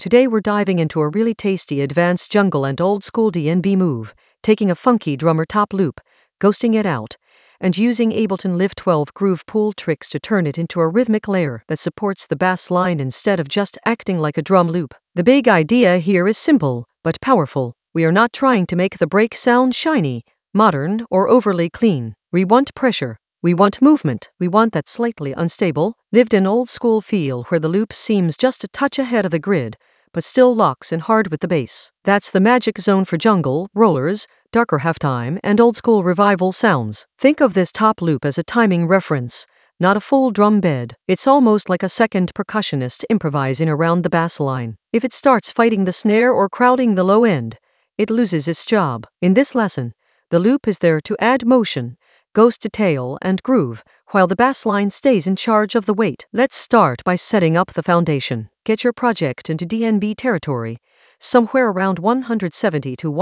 Today we're diving into a really tasty advanced jungle and old school DNB move, taking a funky drummer top loop, ghosting it out, and using Ableton Live 12 groove pool tricks to turn it into a rhythmic layer that supports the bass line instead of just acting like a drum loop. The big idea here is simple, but powerful. We are not trying to make the break sound shiny, modern, or overly clean. We want pressure. We want movement. We want that slightly unstable, lived-in old-school feel where the loop seems just a touch ahead of the grid, but still locks in hard with the bass. That's the magic zone for jungle, rollers, darker halftime, and old-school revival sounds. Think of this top loop as a timing reference, not a full drum bed. It's almost like a second percussionist improvising around the bass line. If it starts fighting the snare or crowding the low end, it loses its job. In this lesson, the loop is there to add motion, ghost detail, and groove, while the bass line stays in charge of the weight. Let's start by setting up the foundation. Get your project into DNB territory, somewhere around 170 to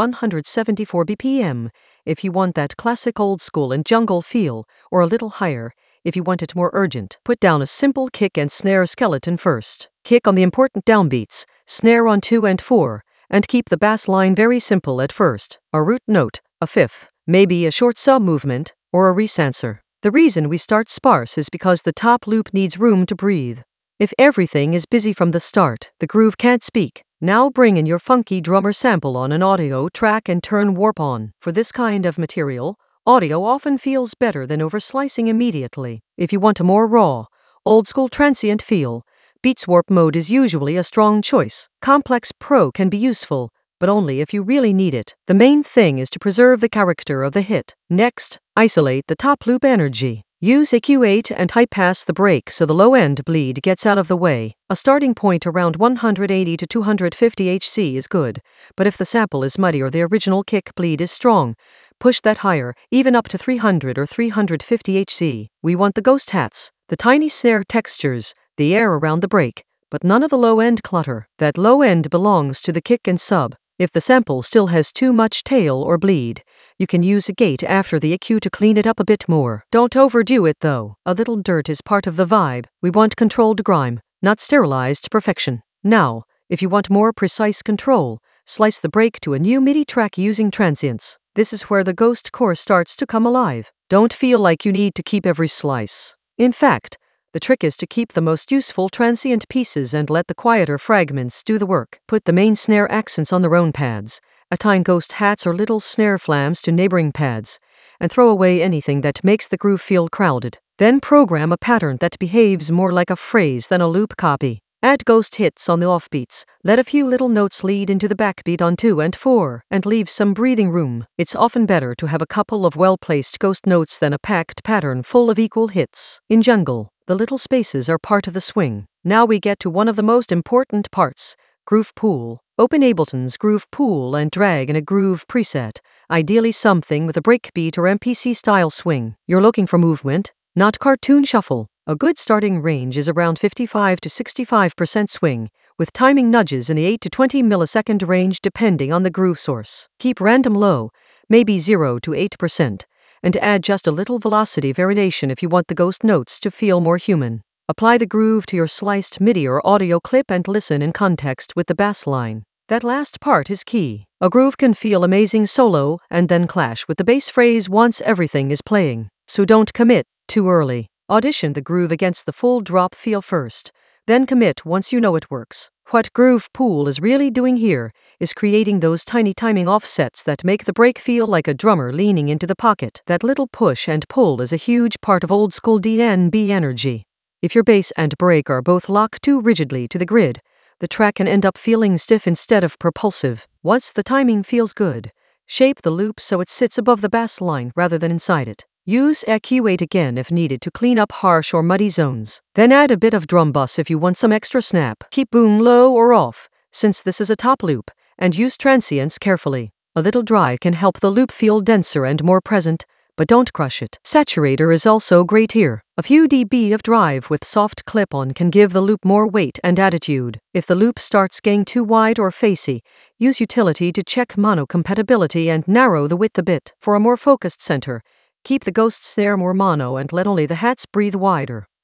174 BPM if you want that classic old school and jungle feel, or a little higher if you want it more urgent. Put down a simple kick and snare skeleton first. Kick on the important downbeats, snare on 2 and 4, and keep the bass line very simple at first. A root note, a fifth, maybe a short sub movement, or a resenser. The reason we start sparse is because the top loop needs room to breathe. If everything is busy from the start, the groove can't speak. Now bring in your funky drummer sample on an audio track and turn warp on. For this kind of material, audio often feels better than overslicing immediately. If you want a more raw, old-school transient feel, Beats Warp mode is usually a strong choice. Complex Pro can be useful, but only if you really need it. The main thing is to preserve the character of the hit. Next, isolate the top loop energy. Use EQ8 and high-pass the break so the low-end bleed gets out of the way. A starting point around 180 to 250 Hz is good, but if the sample is muddy or the original kick bleed is strong, push that higher, even up to 300 or 350 Hz. We want the ghost hats, the tiny snare textures, the air around the break, but none of the low-end clutter. That low end belongs to the kick and sub. If the sample still has too much tail or bleed, you can use a gate after the EQ to clean it up a bit more. Don't overdo it though. A little dirt is part of the vibe. We want controlled grime, not sterilized perfection. Now, if you want more precise control, slice the break to a new MIDI track using transients. This is where the ghost core starts to come alive. Don't feel like you need to keep every slice. In fact, the trick is to keep the most useful transient pieces and let the quieter fragments do the work. Put the main snare accents on their own pads, assign ghost hats or little snare flams to neighboring pads, and throw away anything that makes the groove feel crowded. Then program a pattern that behaves more like a phrase than a loop copy. Add ghost hits on the offbeats, let a few little notes lead into the backbeat on 2 and 4, and leave some breathing room. It's often better to have a couple of well-placed ghost notes than a packed pattern full of equal hits. In jungle, the little spaces are part of the swing. Now we get to one of the most important parts, Groove Pool. Open Ableton's Groove Pool and drag in a groove preset, ideally something with a breakbeat or MPC style swing. You're looking for movement, not cartoon shuffle. A good starting range is around 55 to 65% swing, with timing nudges in the 8 to 20 millisecond range depending on the groove source. Keep random low, maybe 0 to 8%, and add just a little velocity variation if you want the ghost notes to feel more human. Apply the groove to your sliced MIDI or audio clip and listen in context with the bass line. That last part is key. A groove can feel amazing solo and then clash with the bass phrase once everything is playing. So don't commit too early. Audition the groove against the full drop feel first, then commit once you know it works. What Groove Pool is really doing here is creating those tiny timing offsets that make the break feel like a drummer leaning into the pocket. That little push and pull is a huge part of old school DNB energy. If your bass and break are both locked too rigidly to the grid, the track can end up feeling stiff instead of propulsive. Once the timing feels good, shape the loop so it sits above the bass line rather than inside it. Use EQ8 again if needed to clean up harsh or muddy zones. Then add a bit of drum bus if you want some extra snap. Keep boom low or off, since this is a top loop, and use transients carefully. A little dry can help the loop feel denser and more present, but don't crush it. Saturator is also great here. A few dB of drive with soft clip-on can give the loop more weight and attitude. If the loop starts getting too wide or facey, use utility to check mono compatibility and narrow the width a bit. For a more focused center, keep the ghost snare more mono and let only the hats breathe wider.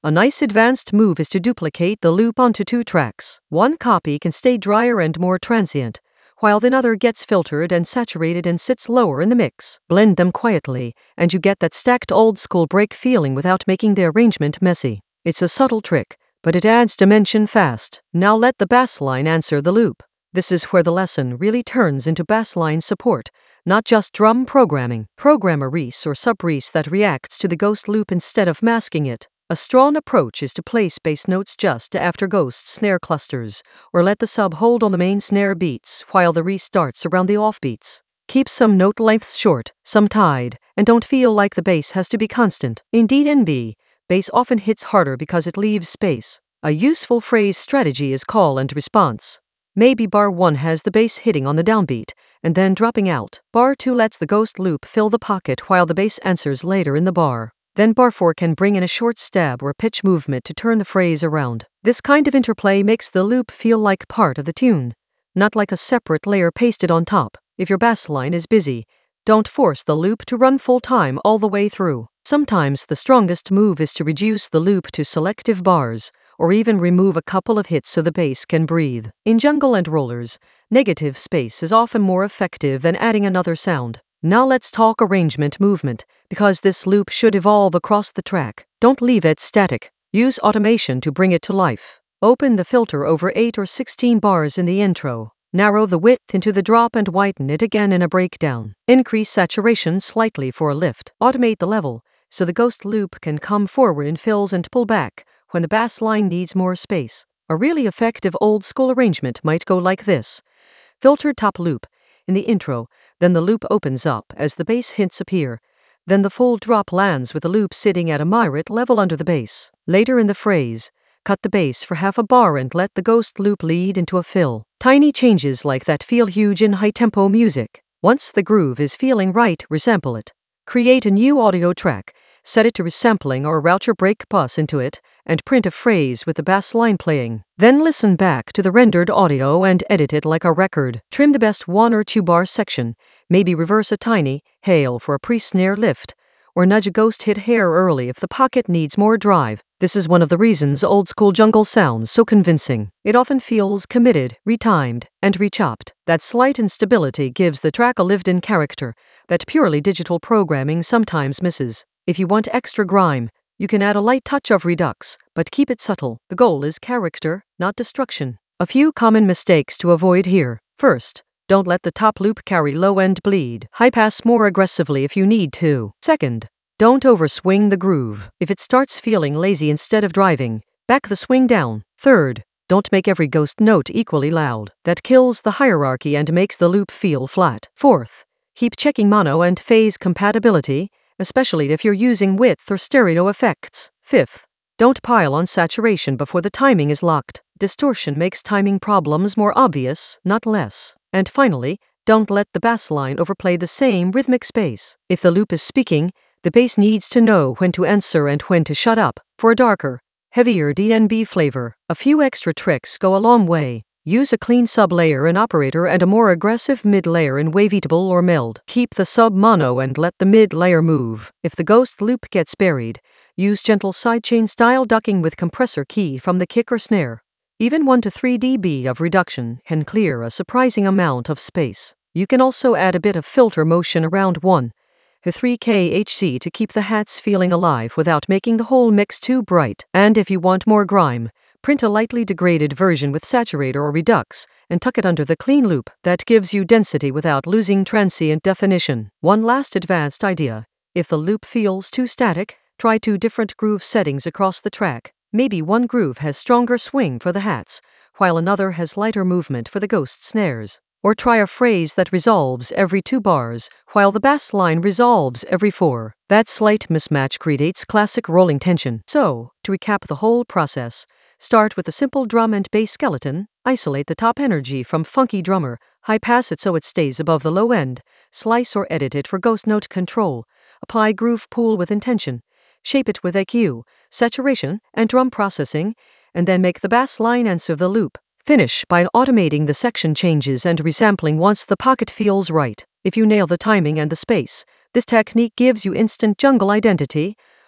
A nice advanced move is to duplicate the loop onto 2 tracks. One copy can stay drier and more transient, while the other gets filtered and saturated and sits lower in the mix. Blend them quietly, and you get that stacked old-school break feeling without making the arrangement messy. It's a subtle trick, but it adds dimension fast. Now let the bassline answer the loop. This is where the lesson really turns into bassline support, not just drum programming. Program a res or sub-res that reacts to the ghost loop instead of masking it. A strong approach is to place bass notes just after ghost snare clusters, or let the sub hold on the main snare beats while the res darts around the offbeats. Keep some note lengths short, some tied, and don't feel like the bass has to be constant. Indeed, in B, bass often hits harder because it leaves space. A useful phrase strategy is call and response. Maybe bar 1 has the bass hitting on the downbeat, and then dropping out. Bar 2 lets the ghost loop fill the pocket while the bass answers later in the bar. Then bar 4 can bring in a short stab or pitch movement to turn the phrase around. This kind of interplay makes the loop feel like part of the tune, not like a separate layer pasted on top. If your bass line is busy, don't force the loop to run full time all the way through. Sometimes the strongest move is to reduce the loop to selective bars, or even remove a couple of hits so the bass can breathe. In jungle and rollers, negative space is often more effective than adding another sound. Now let's talk arrangement movement, because this loop should evolve across the track. Don't leave it static. Use automation to bring it to life. Open the filter over 8 or 16 bars in the intro. Narrow the width into the drop and widen it again in a breakdown. Increase saturation slightly for a lift. Automate the level, so the ghost loop can come forward in fills and pull back when the bass line needs more space. A really effective old school arrangement might go like this. Filtered top loop in the intro, then the loop opens up as the bass hints appear. Then the full drop lands with the loop sitting at a moderate level under the bass. Later in the phrase, cut the bass for half a bar and let the ghost loop lead into a fill. Tiny changes like that feel huge in high-tempo music. Once the groove is feeling right, resample it. Create a new audio track, set it to resampling or route your break bus into it, and print a phrase with the bass line playing. Then listen back to the rendered audio and edit it like a record. Trim the best 1 or 2 bar section, maybe reverse a tiny hail for a pre-snare lift, or nudge a ghost hit hair early if the pocket needs more drive. This is one of the reasons old school jungle sounds so convincing. It often feels committed, retimed, and rechopped. That slight instability gives the track a lived-in character that purely digital programming sometimes misses. If you want extra grime, you can add a light touch of redux, but keep it subtle. The goal is character, not destruction. A few common mistakes to avoid here. First, don't let the top loop carry low-end bleed. High pass more aggressively if you need to. Second, don't overswing the groove. If it starts feeling lazy instead of driving, back the swing down. Third, don't make every ghost note equally loud. That kills the hierarchy and makes the loop feel flat. Fourth, keep checking mono and phase compatibility, especially if you're using width or stereo effects. Fifth, don't pile on saturation before the timing is locked. Distortion makes timing problems more obvious, not less. And finally, don't let the bass line overplay the same rhythmic space. If the loop is speaking, the bass needs to know when to answer and when to shut up. For a darker, heavier DnB flavor, a few extra tricks go a long way. Use a clean sub-layer in operator and a more aggressive mid-layer in wavetable or meld. Keep the sub-mono and let the mid-layer move. If the ghost loop gets buried, use gentle sidechain style ducking with compressor key from the kick or snare. Even 1 to 3 dB of reduction can clear a surprising amount of space. You can also add a bit of filter motion around 1 to 3 kHz to keep the hats feeling alive without making the whole mix too bright. And if you want more grime, print a lightly degraded version with saturator or redux, and tuck it under the clean loop. That gives you density without losing transient definition. One last advanced idea. If the loop feels too static, try 2 different groove settings across the track. Maybe one groove has stronger swing for the hats, while another has lighter movement for the ghost snares. Or try a phrase that resolves every 2 bars, while the bass line resolves every 4. That slight mismatch creates classic rolling tension. So, to recap the whole process, start with a simple drum and bass skeleton, isolate the top energy from funky drummer, high pass it so it stays above the low end, slice or edit it for ghost note control, apply groove pool with intention, shape it with EQ, saturation, and drum processing, and then make the bass line answer the loop. Finish by automating the section changes and resampling once the pocket feels right. If you nail the timing and the space, this technique gives you instant jungle identity,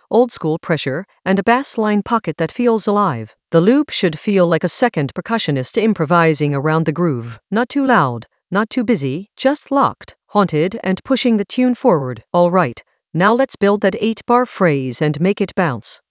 old school pressure, and a bass line pocket that feels alive. The loop should feel like a second percussionist improvising around the groove. Not too loud, not too busy, just locked, haunted, and pushing the tune forward. All right, now let's build that 8-bar phrase and make it bounce.